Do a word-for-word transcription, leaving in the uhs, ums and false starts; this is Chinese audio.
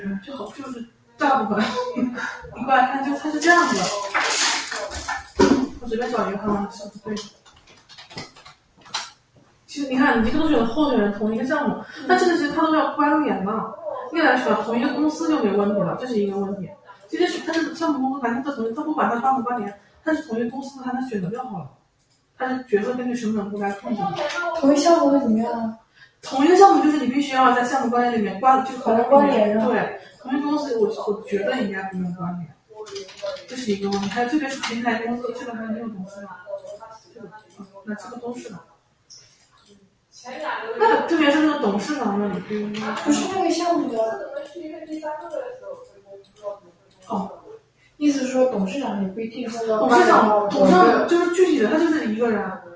就好就是大部分你过来看，就它是这样子的。我随便找一个看看是不是对的。其实你看，你这个都选的候选人同一个项目，但这个其实它都要关联的。越来选同一个公司就没问题了，这是一个问题。其实它是项目公司，反正它同它不管它关不关联，它是同一个公司，它能选择就好了。它是角色根据成本不来控制的。 同一项目是怎么样啊？ 同一个项目就是你必须要在项目关联里面关，就是可能关联上。 对，同一个公司我我觉得应该不用关联，这是一个问题。还有特别是平台公司，基本上没有董事长，这个那这个都是的。那特别是那个董事长那里， 不是那个项目的。哦，意思是说董事长也不一定说要。 董事长，董事长就是具体的，他就是一个人。